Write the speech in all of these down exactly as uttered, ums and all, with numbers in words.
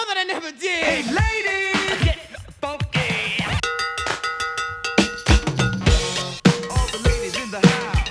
know that I never did. Hey, ladies, get funky. All the ladies in the house.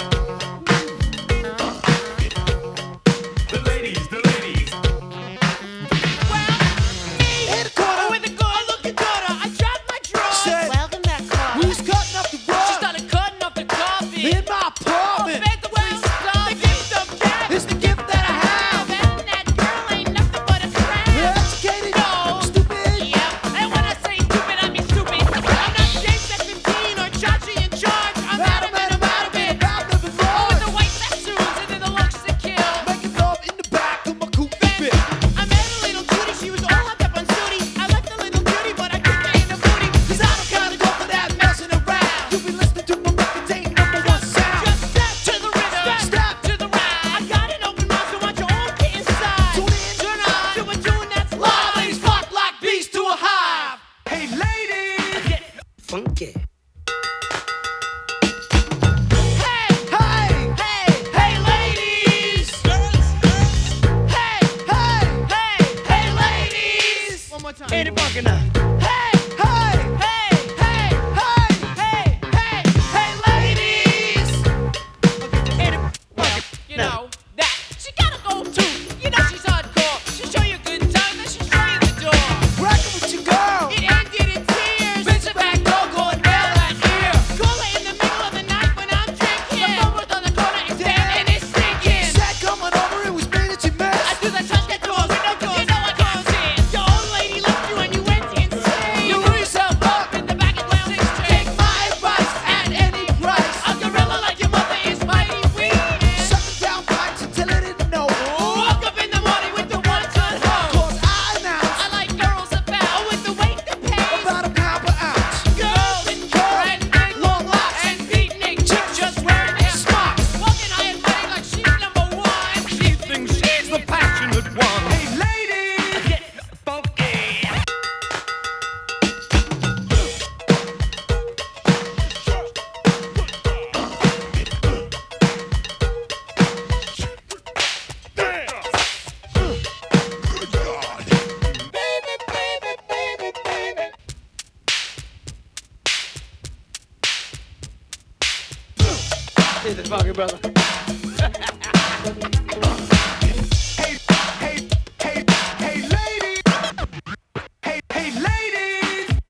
The ladies, the ladies. Well, me, Hey, Dakota. with the girl looking daughter, I dropped my drawers. Said, Welcome back, Carl. who's cutting up the She rug started cutting up the coffee. in my apartment? Fed the way stuff. The gift of gab. It's the gift that I have. And that girl ain't nothing but a crab. Educated, No. stupid. Yeah, and when I say stupid, I mean stupid. I'm not James at fifteen or Chachi in charge. I'm Adam and I'm out of it. Out of the Oh, road. with the white tattoos and then the looks to kill. Making love in the back of my coupe Then fit. I met a little cutie, she was all hopped up on Sooty. I liked the little cutie, but I kicked her in the booty. Cause I don't kinda go for that messing around. You be listening to my record, ain't number one sound. Just step to the rhythm, Step. to the right. I got an open mouth, so want you all get inside. Tune in. Turn on to a tune that's Live, live. ladies, flock like bees to a hive. Hey, ladies, get funky. Hey, Hey, hey, hey, ladies. Hey, hey, hey, hey, ladies. One more time. ain't it funky now? Hey, Hey, hey, hey, hey, hey, hey, hey, ladies. ain't it funky You now? know that she gotta go too. You know she's hardcore. She show you a good time, then she show you the door. Rockin' with your girl. It ended in tears. Bitch, the back door going down that ear. Call her in the middle of the night when I'm drinking. The phone was on the corner, it's dead and it's stinking. Said coming over, it was me that you I missed. do the touch that doors, window doors, you know I can't sin. Your old lady left you and you went insane. You blew yourself up. in the back of lounge Take my advice at any price. A gorilla like your mother is mighty weak. Sucking down pipes until it didn't know. Woke up in the morning with the one-ton hose. Cause I announced I like girls about with the weight that pays. about a pound per ounce. Girls and brand big Long locks. and beatnik chicks just wearing their smocks. Walking high and mighty like she's number one. She thinks she's the passionate one. Hey, ladies, get funky. Is it funky, brother?